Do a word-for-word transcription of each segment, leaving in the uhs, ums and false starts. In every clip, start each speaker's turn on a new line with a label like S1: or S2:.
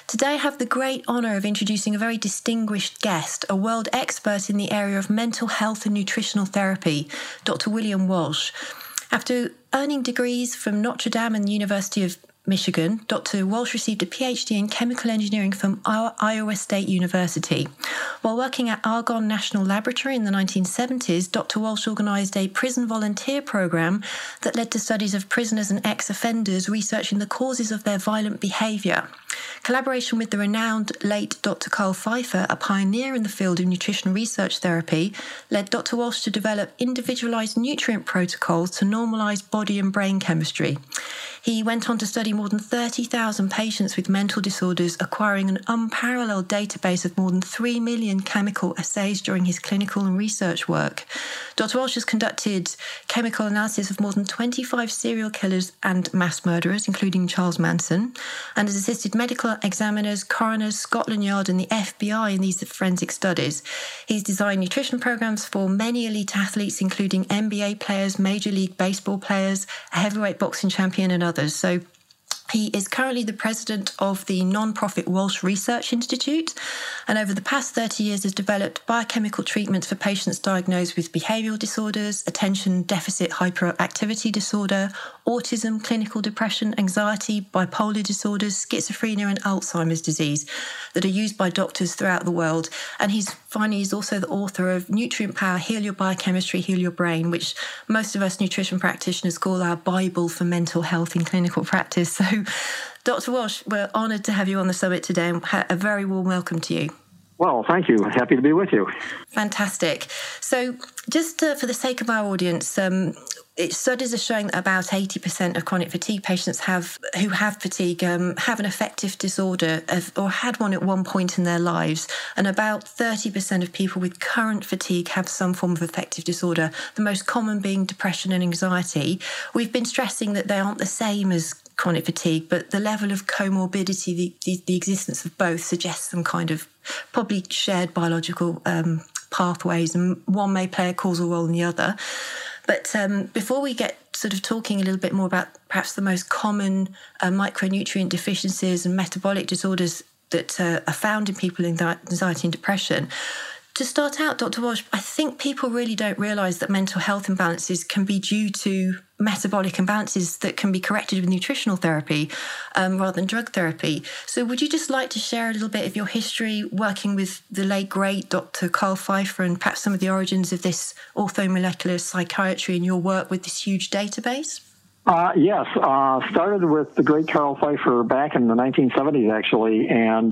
S1: Today I have the great honour of introducing a very distinguished guest, a world expert in the area of mental health and nutritional therapy, Doctor William Walsh. After earning degrees from Notre Dame and the University of Michigan, Doctor Walsh received a PhD in chemical engineering from Iowa State University. While working at Argonne National Laboratory in the nineteen seventies, Doctor Walsh organised a prison volunteer programme that led to studies of prisoners and ex-offenders researching the causes of their violent behaviour. Collaboration with the renowned late Doctor Carl Pfeiffer, a pioneer in the field of nutrition research therapy, led Doctor Walsh to develop individualised nutrient protocols to normalise body and brain chemistry. He went on to study more than thirty thousand patients with mental disorders, acquiring an unparalleled database of more than three million chemical assays during his clinical and research work. Doctor Walsh has conducted chemical analysis of more than twenty-five serial killers and mass murderers, including Charles Manson, and has assisted medical examiners, coroners, Scotland Yard and the F B I in these forensic studies. He's designed nutrition programs for many elite athletes, including N B A players, Major League Baseball players, a heavyweight boxing champion and others. So he is currently the president of the non-profit Walsh Research Institute, and over the past thirty years has developed biochemical treatments for patients diagnosed with behavioural disorders, attention deficit hyperactivity disorder, autism, clinical depression, anxiety, bipolar disorders, schizophrenia and Alzheimer's disease that are used by doctors throughout the world. And he's finally he's also the author of Nutrient Power, Heal Your Biochemistry, Heal Your Brain, which most of us nutrition practitioners call our Bible for mental health in clinical practice. So Doctor Walsh, we're honoured to have you on the summit today, and a very warm welcome to you.
S2: Well, thank you. Happy to be with you.
S1: Fantastic. So just uh, for the sake of our audience, um, it, studies are showing that about eighty percent of chronic fatigue patients have who have fatigue um, have an affective disorder of, or had one at one point in their lives, and about thirty percent of people with current fatigue have some form of affective disorder, the most common being depression and anxiety. We've been stressing that they aren't the same as chronic fatigue, but the level of comorbidity, the, the, the existence of both, suggests some kind of probably shared biological um, pathways, and one may play a causal role in the other. But um, before we get sort of talking a little bit more about perhaps the most common uh, micronutrient deficiencies and metabolic disorders that uh, are found in people with anxiety and depression, to start out, Doctor Walsh, I think people really don't realise that mental health imbalances can be due to metabolic imbalances that can be corrected with nutritional therapy um, rather than drug therapy. So would you just like to share a little bit of your history working with the late, great Doctor Carl Pfeiffer, and perhaps some of the origins of this orthomolecular psychiatry and your work with this huge database?
S2: Uh, yes, uh, started with the great Carl Pfeiffer back in the nineteen seventies, actually, and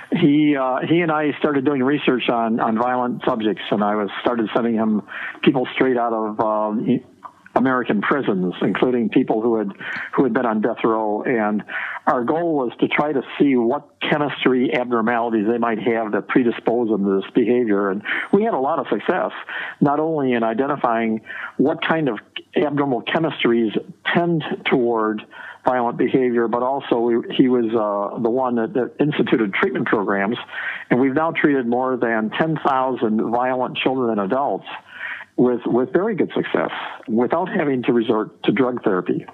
S2: he uh, he and I started doing research on, on violent subjects, and I was started sending him people straight out of um, American prisons, including people who had who had been on death row. And our goal was to try to see what chemistry abnormalities they might have that predispose them to this behavior. And we had a lot of success, not only in identifying what kind of abnormal chemistries tend toward violent behavior, but also we, he was uh, the one that, that instituted treatment programs. And we've now treated more than ten thousand violent children and adults with with very good success without having to resort to drug therapy.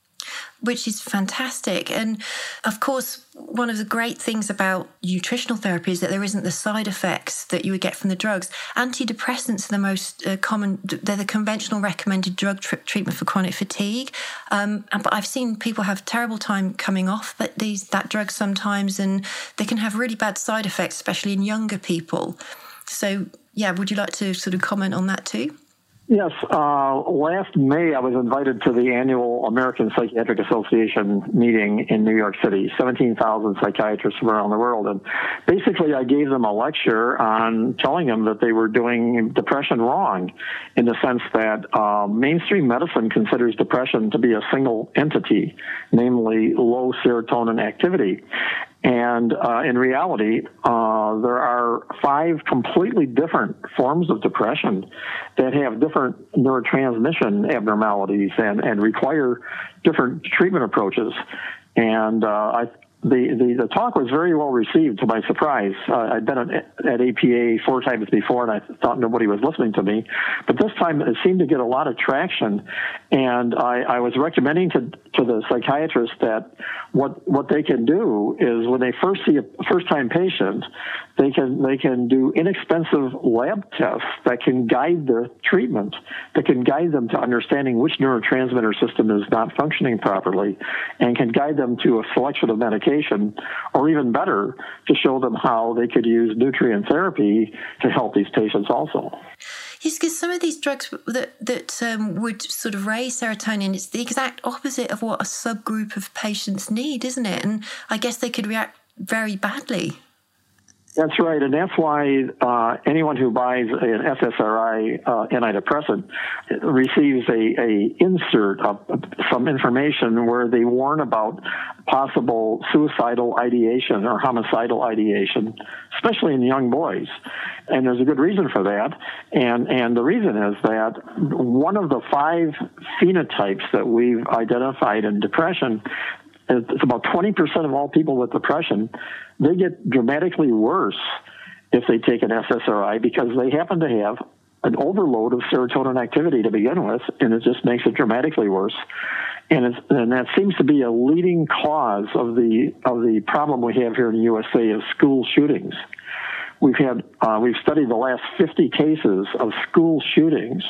S1: Which is fantastic. And of course, one of the great things about nutritional therapy is that there isn't the side effects that you would get from the drugs. Antidepressants are the most uh, common, they're the conventional recommended drug tr- treatment for chronic fatigue. Um, but I've seen people have terrible time coming off that, these, that drug sometimes, and they can have really bad side effects, especially in younger people. So, yeah, would you like to sort of comment on that too?
S2: Yes. Uh, last May, I was invited to the annual American Psychiatric Association meeting in New York City, seventeen thousand psychiatrists from around the world. And basically, I gave them a lecture on telling them that they were doing depression wrong, in the sense that uh, mainstream medicine considers depression to be a single entity, namely low serotonin activity. And uh, in reality, uh, there are five completely different forms of depression that have different neurotransmission abnormalities and, and require different treatment approaches. And uh, I, the, the, the talk was very well received, to my surprise. Uh, I'd been at, at A P A four times before, and I thought nobody was listening to me. But this time, it seemed to get a lot of traction. And I, I was recommending to, to the psychiatrist that what what they can do is when they first see a first-time patient, they can they can do inexpensive lab tests that can guide the treatment, that can guide them to understanding which neurotransmitter system is not functioning properly, and can guide them to a selection of medication, or even better, to show them how they could use nutrient therapy to help these patients also.
S1: Yes, because some of these drugs that that um, would sort of raise serotonin, it's the exact opposite of what a subgroup of patients need, isn't it? And I guess they could react very badly.
S2: That's right, and that's why uh, anyone who buys an S S R I uh, antidepressant receives a, a insert of some information where they warn about possible suicidal ideation or homicidal ideation, especially in young boys. And there's a good reason for that, and and the reason is that one of the five phenotypes that we've identified in depression, it's about twenty percent of all people with depression, they get dramatically worse if they take an S S R I because they happen to have an overload of serotonin activity to begin with, and it just makes it dramatically worse. And, it's, and that seems to be a leading cause of the of the problem we have here in the U S A of school shootings. We've had uh, we've studied the last fifty cases of school shootings,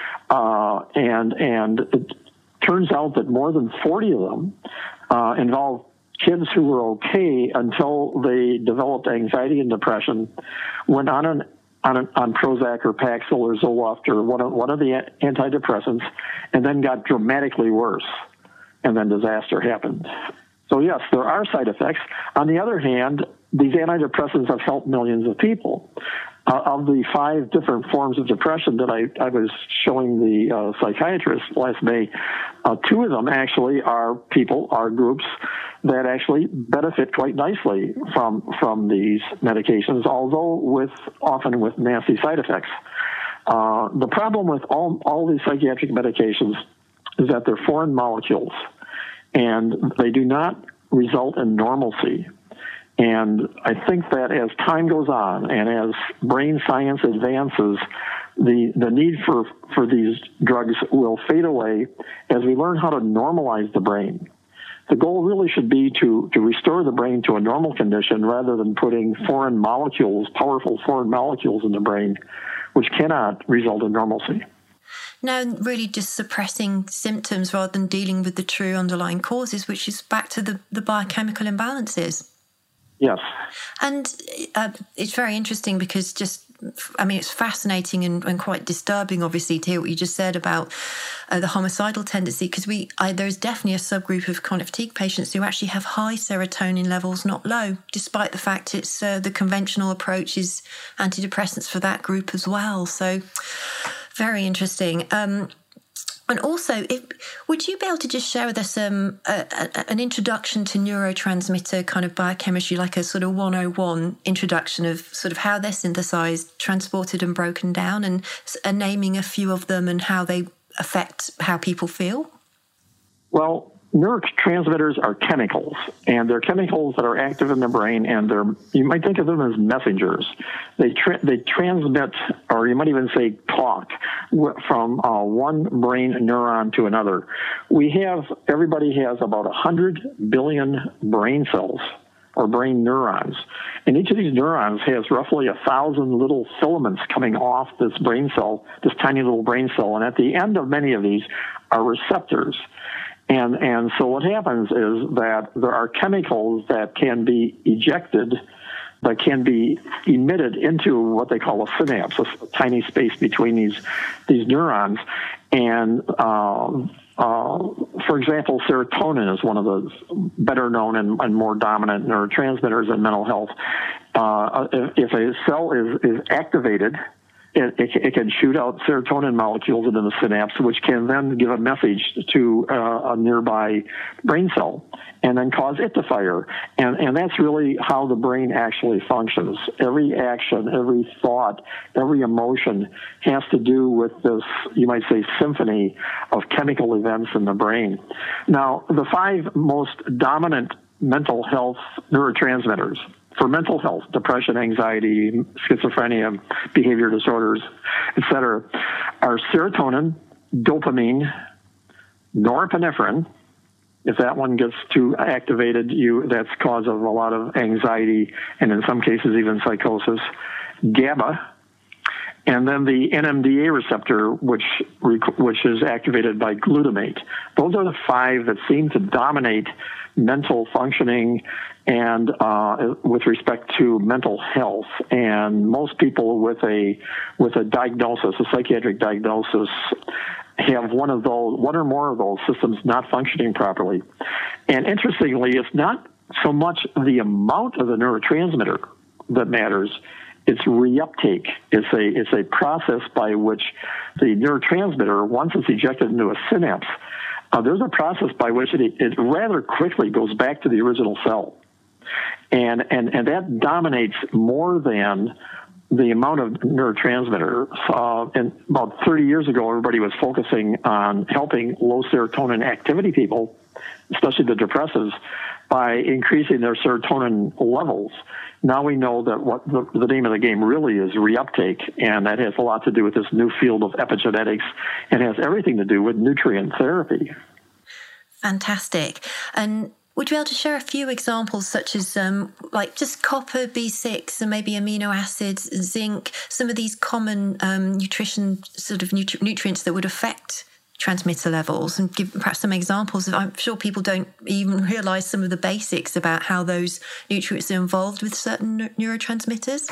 S2: uh, and and it turns out that more than forty of them uh, involve kids who were okay until they developed anxiety and depression, went on an on, an, on Prozac or Paxil or Zoloft or one of, one of the antidepressants, and then got dramatically worse, and then disaster happened. So yes, there are side effects. On the other hand, these antidepressants have helped millions of people. Uh, of the five different forms of depression that I, I was showing the uh, psychiatrist last May, uh, two of them actually are people, are groups that actually benefit quite nicely from from these medications, although with often with nasty side effects. Uh, the problem with all, all these psychiatric medications is that they're foreign molecules, and they do not result in normalcy. And I think that as time goes on and as brain science advances, the, the need for, for these drugs will fade away as we learn how to normalize the brain. The goal really should be to, to restore the brain to a normal condition rather than putting foreign molecules, powerful foreign molecules in the brain, which cannot result in normalcy.
S1: Now, really just suppressing symptoms rather than dealing with the true underlying causes, which is back to the, the biochemical imbalances.
S2: Yes.
S1: And uh, it's very interesting because just, I mean, it's fascinating and, and quite disturbing, obviously, to hear what you just said about uh, the homicidal tendency, because we I, there's definitely a subgroup of chronic fatigue patients who actually have high serotonin levels, not low, despite the fact it's uh, the conventional approach is antidepressants for that group as well. So very interesting. Um, And also, if, would you be able to just share with us um, a, a, an introduction to neurotransmitter kind of biochemistry, like a sort of one oh one introduction of sort of how they're synthesized, transported and broken down, and, and naming a few of them and how they affect how people feel?
S2: Well, neurotransmitters are chemicals, and they're chemicals that are active in the brain, and they're, you might think of them as messengers. They tra- they transmit, or you might even say talk, from uh, one brain neuron to another. We have, everybody has about one hundred billion brain cells, or brain neurons, and each of these neurons has roughly a thousand little filaments coming off this brain cell, this tiny little brain cell, and at the end of many of these are receptors. And and so what happens is that there are chemicals that can be ejected, that can be emitted into what they call a synapse, a tiny space between these these neurons. And uh, uh, for example, serotonin is one of the better known and, and more dominant neurotransmitters in mental health. Uh, if, if a cell is, is activated, It, it, it can shoot out serotonin molecules into the synapse, which can then give a message to uh, a nearby brain cell and then cause it to fire. And, and that's really how the brain actually functions. Every action, every thought, every emotion has to do with this, you might say, symphony of chemical events in the brain. Now, the five most dominant mental health neurotransmitters for mental health, depression, anxiety, schizophrenia, behavior disorders, et cetera, are serotonin, dopamine, norepinephrine. If that one gets too activated, you that's cause of a lot of anxiety and in some cases even psychosis. GABA, and then the N M D A receptor, which which is activated by glutamate. Those are the five that seem to dominate mental functioning and uh, with respect to mental health. And most people with a with a diagnosis, a psychiatric diagnosis, have one of those, one or more of those systems not functioning properly. And interestingly, it's not so much the amount of the neurotransmitter that matters. It's reuptake. It's a it's a process by which the neurotransmitter, once it's ejected into a synapse, uh, there's a process by which it, it rather quickly goes back to the original cell, and and and that dominates more than the amount of neurotransmitter. Uh, and about thirty years ago, everybody was focusing on helping low serotonin activity people, especially the depressives, by increasing their serotonin levels. Now we know that what the, the name of the game really is reuptake, and that has a lot to do with this new field of epigenetics and has everything to do with nutrient therapy.
S1: Fantastic. And would you be able to share a few examples, such as um, like just copper, B six, and maybe amino acids, zinc, some of these common um, nutrition sort of nutri- nutrients that would affect transmitter levels, and give perhaps some examples of, I'm sure people don't even realize some of the basics about how those nutrients are involved with certain neurotransmitters?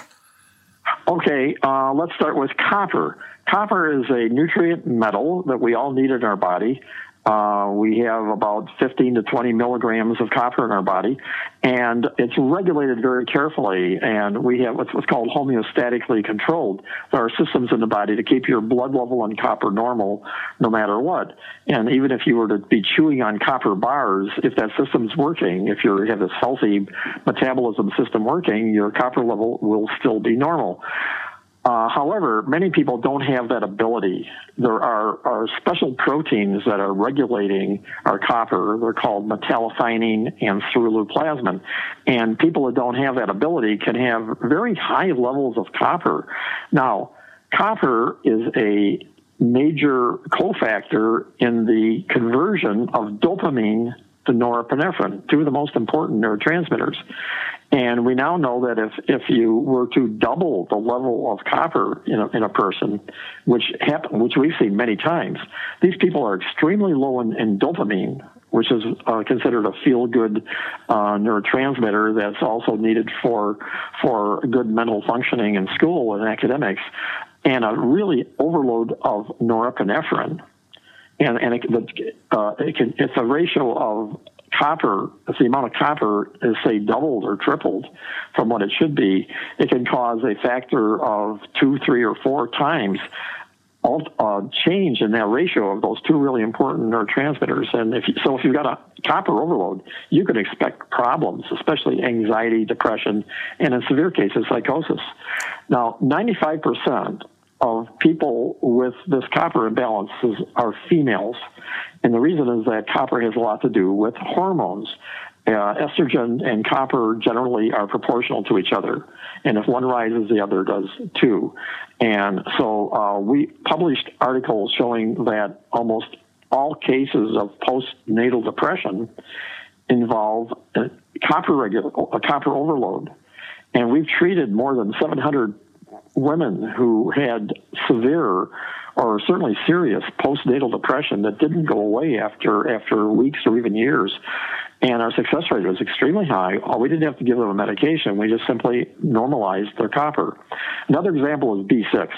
S2: Okay, uh, let's start with copper. Copper is a nutrient metal that we all need in our body. Uh, we have about fifteen to twenty milligrams of copper in our body, and it's regulated very carefully, and we have what's, what's called homeostatically controlled. There are systems in the body to keep your blood level and copper normal no matter what. And even if you were to be chewing on copper bars, if that system's working, if you have this healthy metabolism system working, your copper level will still be normal. Uh, however, many people don't have that ability. There are, are special proteins that are regulating our copper. They're called metallothionein and ceruloplasmin. And people that don't have that ability can have very high levels of copper. Now, copper is a major cofactor in the conversion of dopamine to norepinephrine, two of the most important neurotransmitters. And we now know that if, if you were to double the level of copper in a, in a person, which happen, which we've seen many times, these people are extremely low in, in dopamine, which is uh, considered a feel-good uh, neurotransmitter that's also needed for for good mental functioning in school and academics, and a really overload of norepinephrine. And, and it, uh, it can, it's a ratio of copper, if the amount of copper is, say, doubled or tripled from what it should be, it can cause a factor of two, three, or four times all, uh, change in that ratio of those two really important neurotransmitters. And if you, so if you've got a copper overload, you can expect problems, especially anxiety, depression, and in severe cases, psychosis. Now, ninety-five percent of people with this copper imbalance are females. And the reason is that copper has a lot to do with hormones. Uh, estrogen and copper generally are proportional to each other. And if one rises, the other does too. And so uh, we published articles showing that almost all cases of postnatal depression involve a copper, regular, a copper overload. And we've treated more than seven hundred women who had severe or certainly serious postnatal depression that didn't go away after after weeks or even years. And our success rate was extremely high. We didn't have to give them a medication. We just simply normalized their copper. Another example is B six.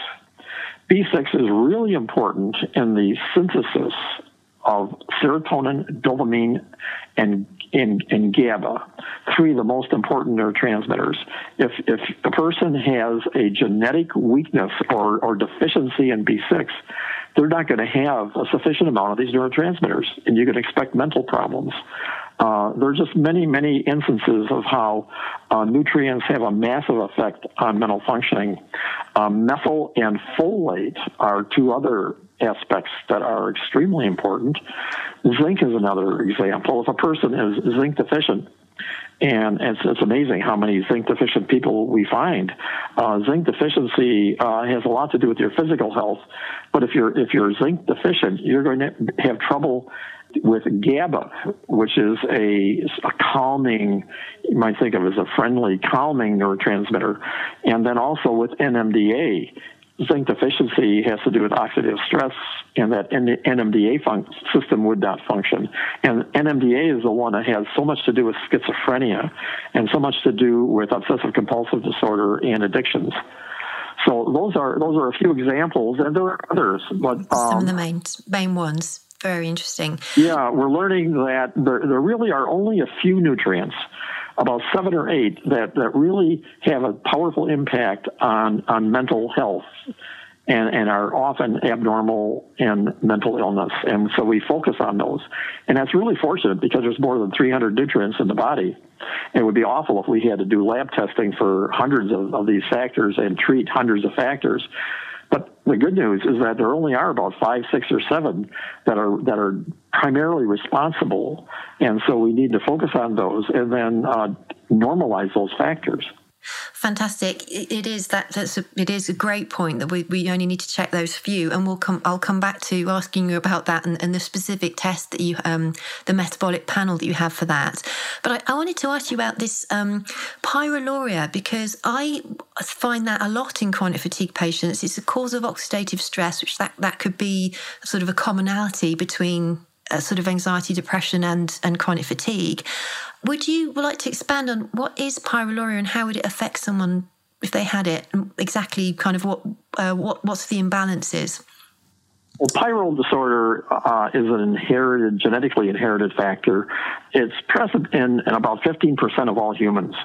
S2: B six is really important in the synthesis of serotonin, dopamine, and, and, and GABA, three of the most important neurotransmitters. If, if a person has a genetic weakness or, or deficiency in B six, they're not going to have a sufficient amount of these neurotransmitters, and you can expect mental problems. Uh, there are just many, many instances of how uh, nutrients have a massive effect on mental functioning. Um, methyl and folate are two other aspects that are extremely important. Zinc is another example. If a person is zinc deficient, And it's, it's amazing how many zinc deficient people we find. Uh, zinc deficiency uh, has a lot to do with your physical health, but if you're if you're zinc deficient, you're going to have trouble with GABA, which is a, a calming, you might think of as a friendly calming neurotransmitter, and then also with N M D A. Zinc deficiency has to do with oxidative stress, and that N M D A fun- system would not function. And N M D A is the one that has so much to do with schizophrenia and so much to do with obsessive compulsive disorder and addictions. So those are those are a few examples, and there are others. But um,
S1: some of the main main ones. Very interesting.
S2: Yeah, we're learning that there, there really are only a few nutrients, about seven or eight, that, that really have a powerful impact on, on mental health and, and are often abnormal in mental illness. And so we focus on those. And that's really fortunate because there's more than three hundred nutrients in the body. It would be awful if we had to do lab testing for hundreds of, of these factors and treat hundreds of factors. But the good news is that there only are about five, six, or seven that are that are primarily responsible, and so we need to focus on those and then uh, normalize those factors.
S1: Fantastic! It is that. That's a, it is a great point that we, we only need to check those few, and we'll come. I'll come back to asking you about that and, and the specific test that you, um, the metabolic panel that you have for that. But I, I wanted to ask you about this um, pyroluria, because I find that a lot in chronic fatigue patients. It's a cause of oxidative stress, which that that could be sort of a commonality between uh, sort of anxiety, depression, and and chronic fatigue. Would you like to expand on what is pyroluria and how would it affect someone if they had it? And exactly kind of what uh, what what's the imbalances?
S2: Well, pyrrole disorder uh, is an inherited, genetically inherited factor. It's present in, in about fifteen percent of all humans.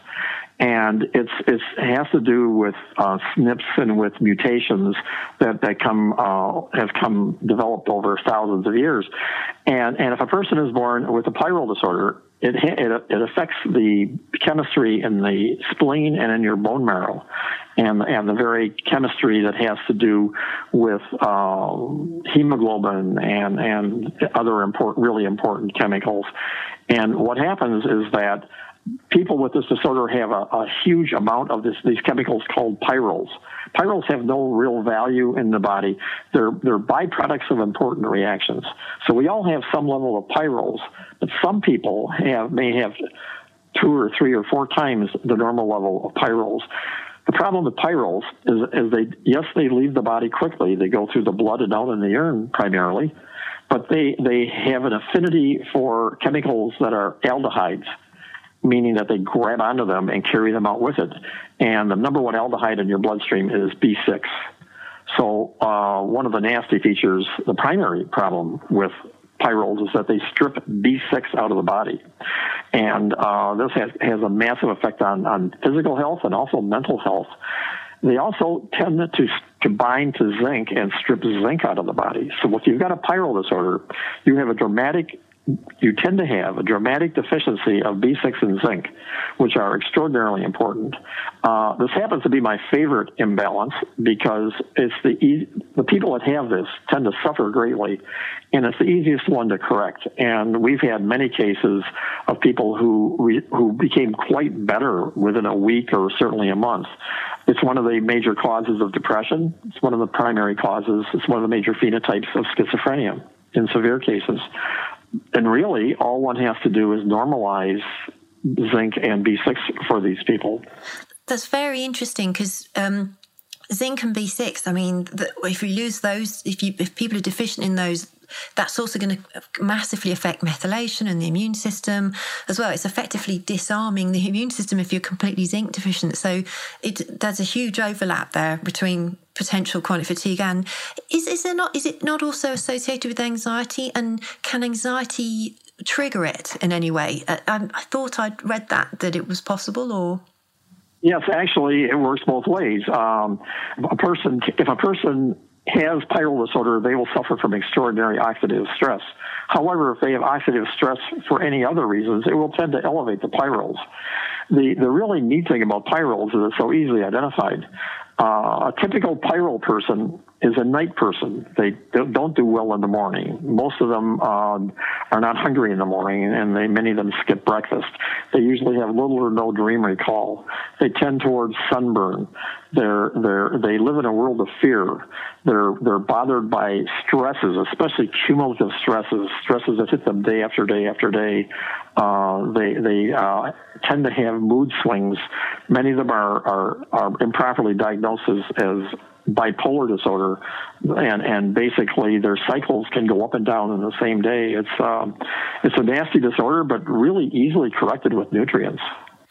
S2: And it's, it's, it has to do with uh, S N Ps and with mutations that, that come uh, have come developed over thousands of years. And, and if a person is born with a pyrrole disorder, it, it, it affects the chemistry in the spleen and in your bone marrow, and, and the very chemistry that has to do with uh, hemoglobin and, and other important, really important chemicals. And what happens is that people with this disorder have a, a huge amount of this, these chemicals called pyrroles. Pyrroles have no real value in the body. They're, they're byproducts of important reactions. So we all have some level of pyrroles, but some people have, may have two or three or four times the normal level of pyrroles. The problem with pyrroles is, is they, yes, they leave the body quickly. They go through the blood and out in the urine primarily, but they, they have an affinity for chemicals that are aldehydes, meaning that they grab onto them and carry them out with it. And the number one aldehyde in your bloodstream is B six. So uh, one of the nasty features, the primary problem with pyrroles, is that they strip B six out of the body. And uh, this has, has a massive effect on, on physical health and also mental health. They also tend to, to bind to zinc and strip zinc out of the body. So if you've got a pyrrole disorder, you have a dramatic you tend to have a dramatic deficiency of B six and zinc, which are extraordinarily important. Uh, this happens to be my favorite imbalance because it's the e- the people that have this tend to suffer greatly, and it's the easiest one to correct. And we've had many cases of people who re- who became quite better within a week or certainly a month. It's one of the major causes of depression. It's one of the primary causes. It's one of the major phenotypes of schizophrenia in severe cases. And really, all one has to do is normalize zinc and B six for these people.
S1: That's very interesting because um, zinc and B six, I mean, the, if you lose those, if you if people are deficient in those, that's also going to massively affect methylation and the immune system as well. It's effectively disarming the immune system if you're completely zinc deficient. So it, there's a huge overlap there between potential chronic fatigue and is is there not is it not also associated with anxiety, and can anxiety trigger it in any way? I, I thought I'd read that that it was possible, or
S2: yes, actually, it works both ways. Um, a person, if a person has pyrrole disorder, they will suffer from extraordinary oxidative stress. However, if they have oxidative stress for any other reasons, it will tend to elevate the pyrroles. The the really neat thing about pyrroles is it's so easily identified. Uh, a typical pyrrole person is a night person. They don't do well in the morning. Most of them uh, are not hungry in the morning, and they, many of them skip breakfast. They usually have little or no dream recall. They tend towards sunburn. They're, they're, they live in a world of fear. They're, they're bothered by stresses, especially cumulative stresses, stresses that hit them day after day after day. Uh, they, they, uh, tend to have mood swings. Many of them are, are, are improperly diagnosed as, as bipolar disorder, and, and basically their cycles can go up and down in the same day. It's, um, it's a nasty disorder, but really easily corrected with nutrients.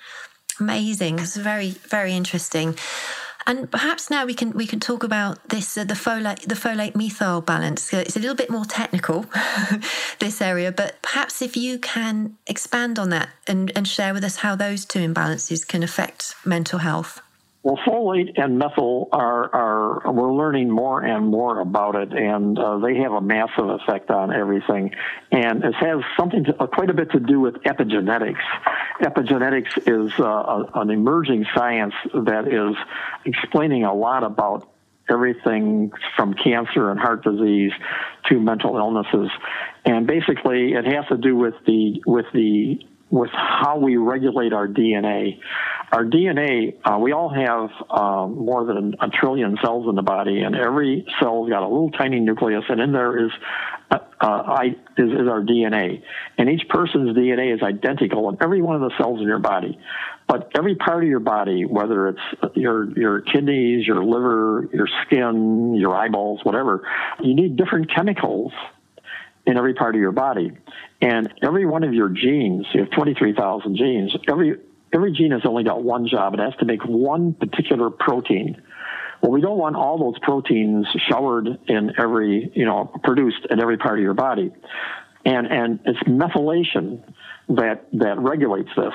S1: Amazing. It's very, very interesting. And perhaps now we can we can talk about this uh, the folate the folate methyl balance. So it's a little bit more technical, this area, but perhaps if you can expand on that and, and share with us how those two imbalances can affect mental health.
S2: Well, folate and methyl are, are, we're learning more and more about it, and uh, they have a massive effect on everything. And it has something to, uh, quite a bit to do with epigenetics. Epigenetics is uh, a, an emerging science that is explaining a lot about everything from cancer and heart disease to mental illnesses. And basically, it has to do with the, with the, with how we regulate our D N A. Our D N A, uh, we all have uh, more than a trillion cells in the body, and every cell's got a little tiny nucleus, and in there is uh, uh, I, is, is our D N A. And each person's D N A is identical in every one of the cells in your body. But every part of your body, whether it's your your kidneys, your liver, your skin, your eyeballs, whatever, you need different chemicals in every part of your body. And every one of your genes, you have twenty-three thousand genes, every every gene has only got one job. It has to make one particular protein. Well, we don't want all those proteins showered in every, you know, produced in every part of your body. And and it's methylation that that regulates this.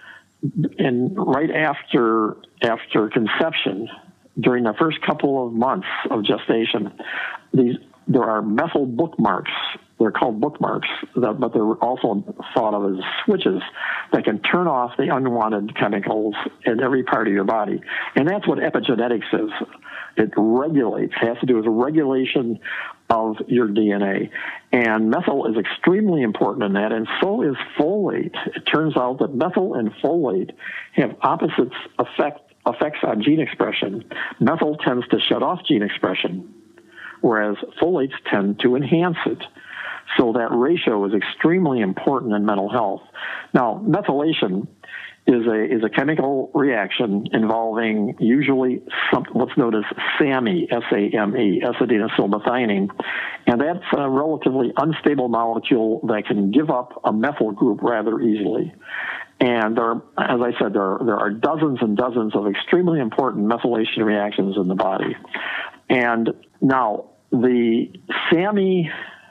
S2: And right after after conception, during the first couple of months of gestation, these there are methyl bookmarks. They're called bookmarks, that, but they're also thought of as switches that can turn off the unwanted chemicals in every part of your body. And that's what epigenetics is. It regulates, has to do with regulation of your D N A. And methyl is extremely important in that, and so is folate. It turns out that methyl and folate have opposite effect, effects on gene expression. Methyl tends to shut off gene expression, whereas folates tend to enhance it. So that ratio is extremely important in mental health. Now, methylation is a is a chemical reaction involving usually some, what's known as SAMe, S A M E, S-adenosylmethionine, and that's a relatively unstable molecule that can give up a methyl group rather easily. And there are, as I said, there are, there are dozens and dozens of extremely important methylation reactions in the body. And now, the SAMe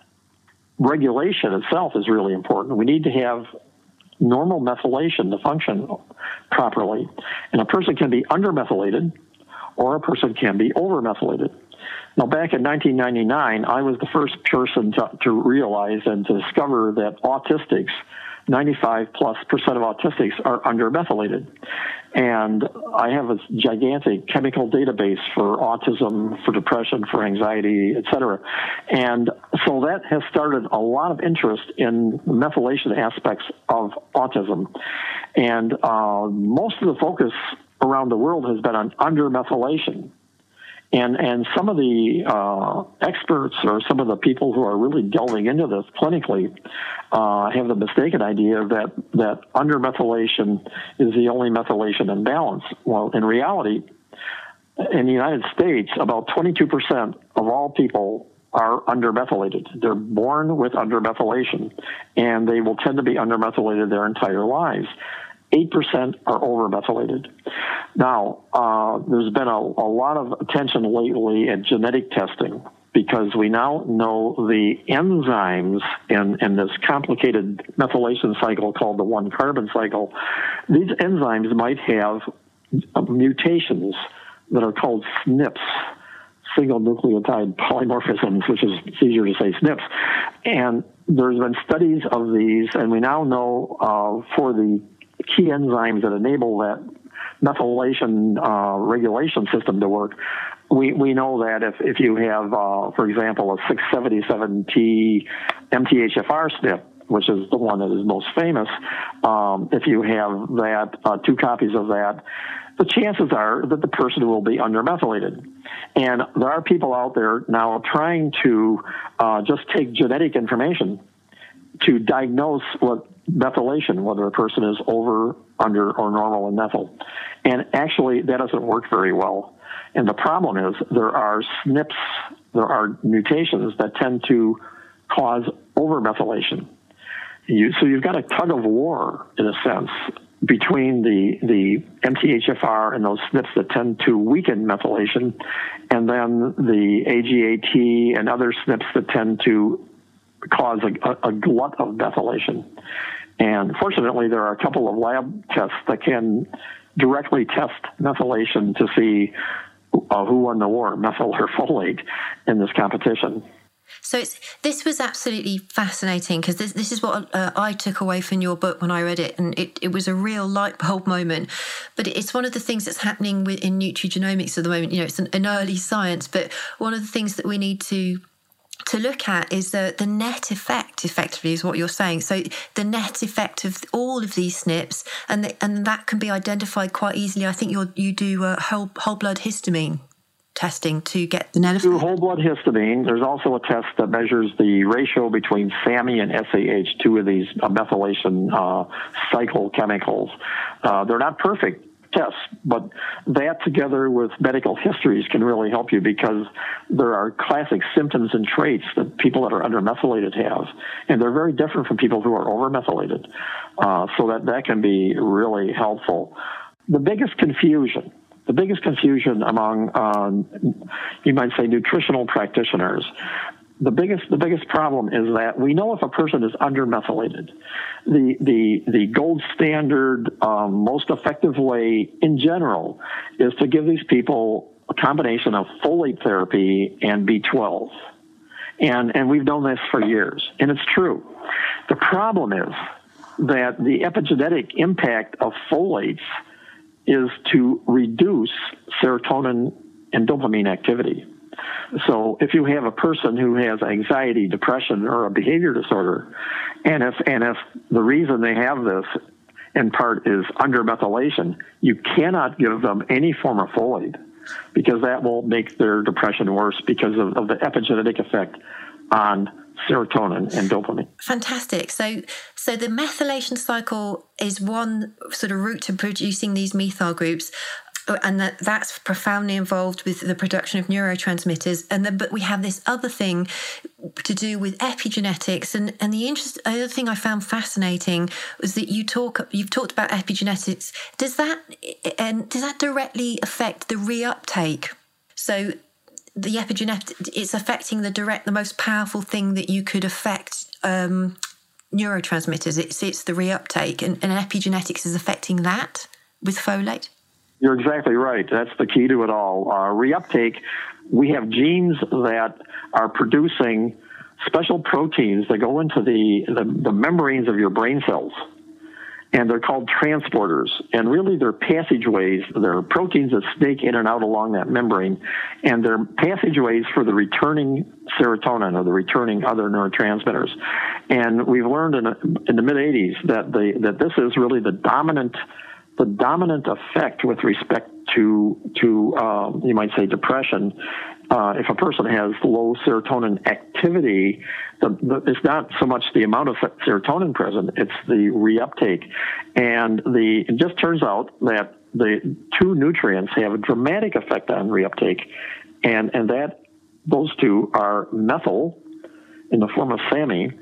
S2: regulation itself is really important. We need to have normal methylation to function properly. And a person can be undermethylated or a person can be overmethylated. Now, back in nineteen ninety-nine, I was the first person to, to realize and to discover that autistics, ninety-five plus percent of autistics are undermethylated. And I have a gigantic chemical database for autism, for depression, for anxiety, et cetera. And so that has started a lot of interest in methylation aspects of autism. And uh, most of the focus around the world has been on undermethylation. And and some of the uh, experts or some of the people who are really delving into this clinically uh, have the mistaken idea that, that undermethylation is the only methylation imbalance. Well, in reality, in the United States, about twenty-two percent of all people are undermethylated. They're born with undermethylation, and they will tend to be undermethylated their entire lives. eight percent are overmethylated. Now, uh, there's been a, a lot of attention lately at genetic testing because we now know the enzymes in, in this complicated methylation cycle called the one-carbon cycle. These enzymes might have mutations that are called S N Ps, single nucleotide polymorphisms, which is it's easier to say S N Ps. And there's been studies of these, and we now know uh, for the key enzymes that enable that methylation uh, regulation system to work, we, we know that if, if you have, uh, for example, a six seventy-seven T M T H F R S N P, which is the one that is most famous, um, if you have that, uh, two copies of that, the chances are that the person will be undermethylated. And there are people out there now trying to uh, just take genetic information to diagnose what methylation, whether a person is over, under, or normal in methyl. And actually, that doesn't work very well. And the problem is there are S N Ps, there are mutations that tend to cause over-methylation. You, so you've got a tug of war, in a sense, between the the M T H F R and those S N Ps that tend to weaken methylation, and then the A G A T and other S N Ps that tend to cause a, a, a glut of methylation. And fortunately, there are a couple of lab tests that can directly test methylation to see uh, who won the war, methyl or folate, in this competition.
S1: So it's, this was absolutely fascinating, because this, this is what uh, I took away from your book when I read it, and it, it was a real light bulb moment. But it's one of the things that's happening with, in nutrigenomics at the moment. You know, it's an, an early science, but one of the things that we need to to look at is the, the net effect, effectively, is what you're saying. So the net effect of all of these S N Ps, and the, and that can be identified quite easily. I think you you do uh, whole whole blood histamine testing to get the net effect.
S2: Do whole blood histamine. There's also a test that measures the ratio between S A M I and S A H, two of these uh, methylation uh, cycle chemicals. Uh, they're not perfect tests, but that together with medical histories can really help you, because there are classic symptoms and traits that people that are undermethylated have, and they're very different from people who are overmethylated. Uh, so that, that can be really helpful. The biggest confusion The biggest confusion among, um, you might say, nutritional practitioners, the biggest the biggest problem is that we know if a person is undermethylated, the the the gold standard, um, most effective way in general is to give these people a combination of folate therapy and B twelve, and and we've known this for years, and it's true. The problem is that the epigenetic impact of folates is to reduce serotonin and dopamine activity. So if you have a person who has anxiety, depression, or a behavior disorder, and if and if the reason they have this in part is undermethylation, you cannot give them any form of folate, because that will make their depression worse because of, of the epigenetic effect on serotonin and dopamine.
S1: Fantastic. So so the methylation cycle is one sort of route to producing these methyl groups, and that that's profoundly involved with the production of neurotransmitters. And then, but we have this other thing to do with epigenetics. And, and the interest, the other thing I found fascinating was that you talk, you've talked about epigenetics. Does that, and does that directly affect the reuptake? So the epigenetic, it's affecting the direct, the most powerful thing that you could affect um, neurotransmitters. It's it's the reuptake, and, and epigenetics is affecting that with folate.
S2: You're exactly right. That's the key to it all. Uh, reuptake, we have genes that are producing special proteins that go into the, the, the membranes of your brain cells, and they're called transporters. And really, they're passageways. They're proteins that snake in and out along that membrane, and they're passageways for the returning serotonin or the returning other neurotransmitters. And we've learned in, in the mid eighties that the that this is really the dominant the dominant effect with respect to to um, you might say depression. Uh, if a person has low serotonin activity, the, the, it's not so much the amount of serotonin present, it's the reuptake. And the it just turns out that the two nutrients have a dramatic effect on reuptake, and, and that those two are methyl in the form of S A M I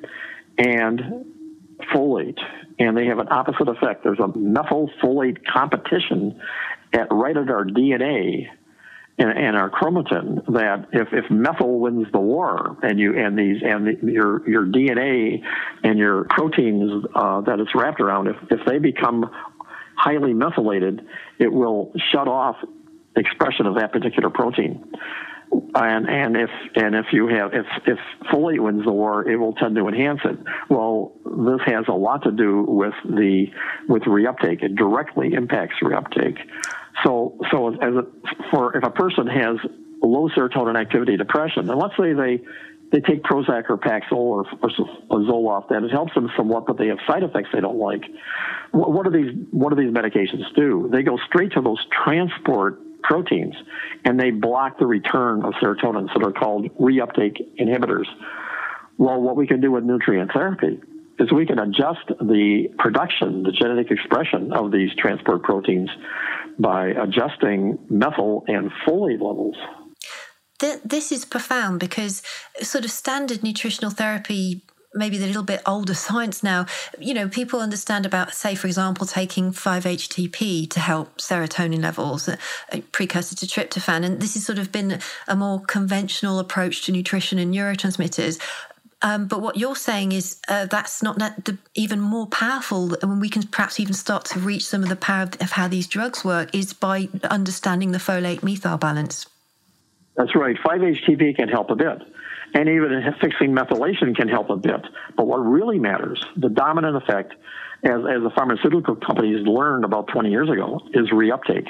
S2: and folate, and they have an opposite effect. There's a methyl-folate competition at right at our D N A and, and our chromatin, that if, if methyl wins the war, and you and these and the, your your D N A and your proteins uh, that it's wrapped around, if if they become highly methylated, it will shut off expression of that particular protein. And and if and if you have if if folate wins the war, it will tend to enhance it. Well, this has a lot to do with the with reuptake. It directly impacts reuptake. So so as a, for if a person has low serotonin activity depression, and let's say they they take Prozac or Paxil or, or, or Zoloft, that it helps them somewhat, but they have side effects they don't like. What, what do these what do these medications do? They go straight to those transport proteins, and they block the return of serotonin, so they're called reuptake inhibitors. Well, what we can do with nutrient therapy is we can adjust the production, the genetic expression of these transport proteins by adjusting methyl and folate levels.
S1: This is profound, because sort of standard nutritional therapy, maybe the little bit older science now, you know, people understand about, say, for example, taking five H T P to help serotonin levels, a precursor to tryptophan. And this has sort of been a more conventional approach to nutrition and neurotransmitters. Um, but what you're saying is uh, that's not that the, even more powerful, and when we can perhaps even start to reach some of the power of, of how these drugs work, is by understanding the folate-methyl balance.
S2: That's right. five H T P can help a bit. And even fixing methylation can help a bit. But what really matters, the dominant effect, as, as the pharmaceutical companies learned about twenty years ago, is reuptake.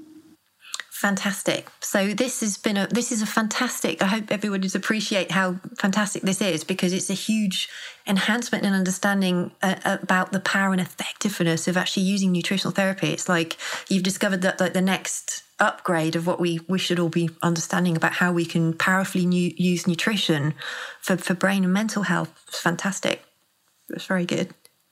S1: Fantastic. So this has been a this is a fantastic. I hope everyone does appreciate how fantastic this is, because it's a huge enhancement in understanding uh, about the power and effectiveness of actually using nutritional therapy. It's like you've discovered that like the next upgrade of what we, we should all be understanding about how we can powerfully nu- use nutrition for, for brain and mental health. It's fantastic. It's very good.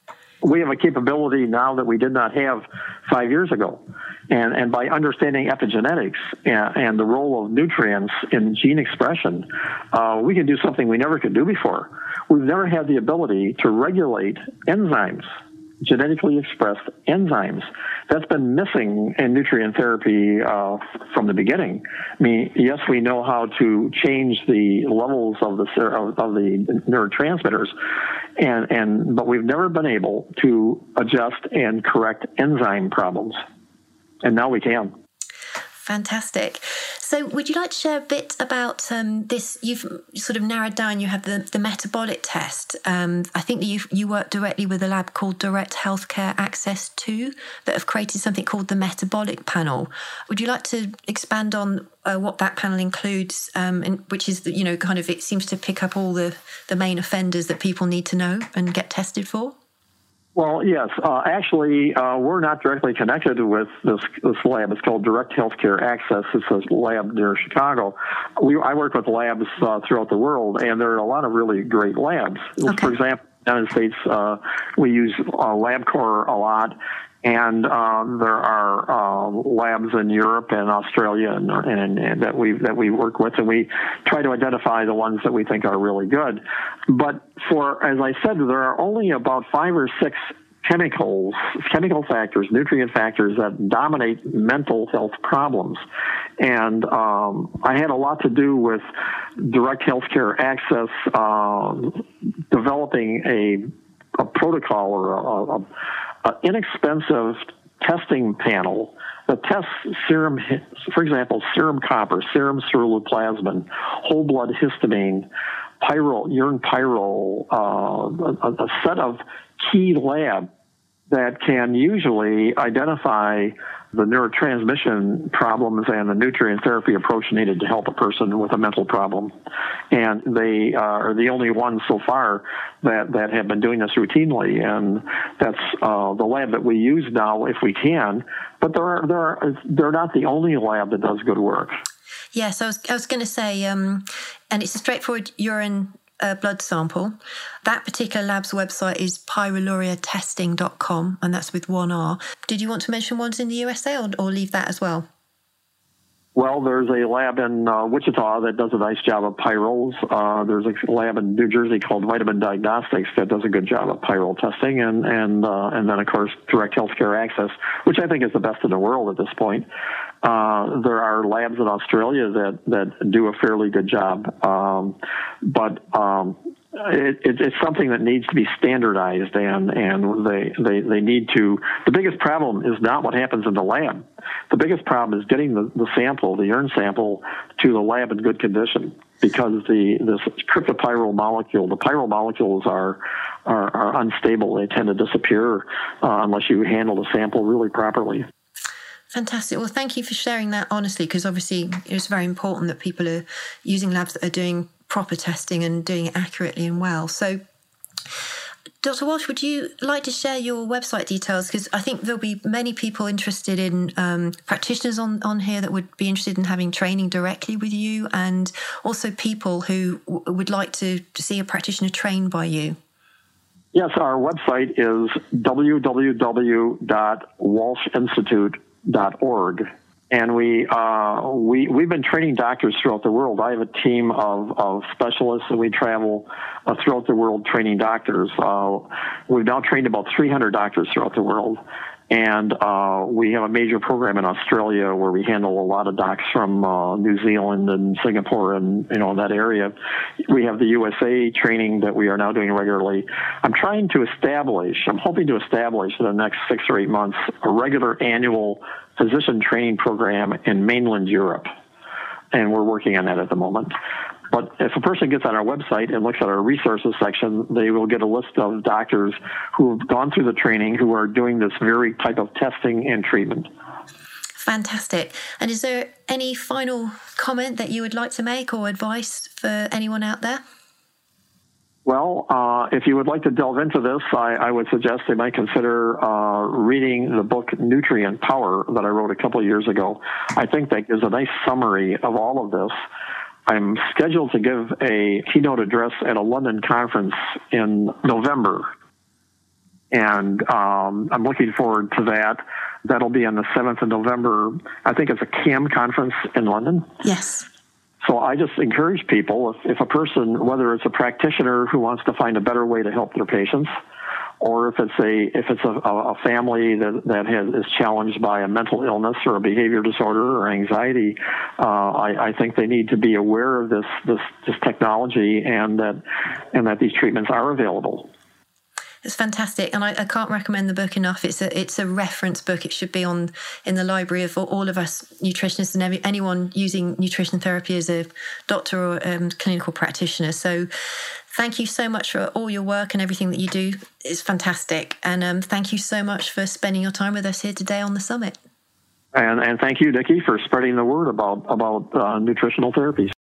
S2: We have a capability now that we did not have five years ago. And, and by understanding epigenetics and, and the role of nutrients in gene expression, uh, we can do something we never could do before. We've never had the ability to regulate enzymes, genetically expressed enzymes. That's been missing in nutrient therapy uh, from the beginning. I mean, yes, we know how to change the levels of the of, of the neurotransmitters, and and but we've never been able to adjust and correct enzyme problems, and now we can.
S1: Fantastic. So would you like to share a bit about um, this? You've sort of narrowed down, you have the, the metabolic test. Um, I think that you you work directly with a lab called Direct Healthcare Access two that have created something called the Metabolic Panel. Would you like to expand on uh, what that panel includes, um, and which is, you know, kind of, it seems to pick up all the, the main offenders that people need to know and get tested for?
S2: Well, yes. Uh, actually, uh, we're not directly connected with this this lab. It's called Direct Healthcare Access. It's a lab near Chicago. We, I work with labs uh, throughout the world, and there are a lot of really great labs. Okay. For example, in the United States, uh, we use uh, LabCorp a lot. And um, there are uh, labs in Europe and Australia and, and, and that we that we work with, and we try to identify the ones that we think are really good. But for, as I said, there are only about five or six chemicals, chemical factors, nutrient factors that dominate mental health problems. And um, I had a lot to do with Direct Healthcare Access uh, developing a, a protocol or a, a An inexpensive testing panel that tests serum, for example, serum copper, serum ceruloplasmin, whole blood histamine, pyrrole, urine pyrrole, uh, a, a set of key lab that can usually identify the neurotransmission problems and the nutrient therapy approach needed to help a person with a mental problem. And they are the only ones so far that, that have been doing this routinely. And that's uh, the lab that we use now if we can. But there are, there are, they're not the only lab that does good work.
S1: Yes, I was, I was going to say, um, and it's a straightforward urine Uh, blood sample. That particular lab's website is pyroluria testing dot com, and that's with one R. Did you want to mention ones in the U S A, or, or leave that as well?
S2: Well, there's a lab in uh, Wichita that does a nice job of pyroles. Uh, there's a lab in New Jersey called Vitamin Diagnostics that does a good job of pyrole testing, and and uh, and then of course Direct Healthcare Access, which I think is the best in the world at this point. Uh, there are labs in Australia that that do a fairly good job, um, but um, It, it, it's something that needs to be standardized, and, and they, they, they need to. The biggest problem is not what happens in the lab. The biggest problem is getting the, the sample, the urine sample, to the lab in good condition, because the this cryptopyrrole molecule, the pyrrole molecules are are, are unstable. They tend to disappear uh, unless you handle the sample really properly.
S1: Fantastic. Well, thank you for sharing that honestly, because obviously it's very important that people are using labs that are doing proper testing and doing it accurately and well. So, Doctor Walsh, would you like to share your website details? Because I think there'll be many people interested in um, practitioners on, on here that would be interested in having training directly with you, and also people who w- would like to, to see a practitioner trained by you.
S2: Yes, our website is w w w dot walsh institute dot org. And we, uh, we, we've been training doctors throughout the world. I have a team of, of specialists, and we travel uh, throughout the world training doctors. Uh, we've now trained about three hundred doctors throughout the world. And uh, we have a major program in Australia where we handle a lot of docs from uh, New Zealand and Singapore and, you know, that area. We have the U S A training that we are now doing regularly. I'm trying to establish, I'm hoping to establish in the next six or eight months, a regular annual physician training program in mainland Europe. And we're working on that at the moment. But if a person gets on our website and looks at our resources section, they will get a list of doctors who have gone through the training, who are doing this very type of testing and treatment.
S1: Fantastic. And is there any final comment that you would like to make, or advice for anyone out there?
S2: Well, uh, if you would like to delve into this, I, I would suggest they might consider uh, reading the book Nutrient Power that I wrote a couple of years ago. I think that gives a nice summary of all of this. I'm scheduled to give a keynote address at a London conference in November, and um, I'm looking forward to that. That'll be on the seventh of November. I think it's a C A M conference in London.
S1: Yes.
S2: So I just encourage people, if, if a person, whether it's a practitioner who wants to find a better way to help their patients, or if it's a if it's a, a family that that has, is challenged by a mental illness or a behavior disorder or anxiety, uh, I, I think they need to be aware of this this this technology, and that and that these treatments are available.
S1: It's fantastic, and I, I can't recommend the book enough. It's a it's a reference book. It should be on in the library of all of us nutritionists and every, anyone using nutrition therapy as a doctor or um, clinical practitioner. So, thank you so much for all your work and everything that you do. It's fantastic, and um, thank you so much for spending your time with us here today on the summit.
S2: And and thank you, Nikki, for spreading the word about about uh, nutritional therapies.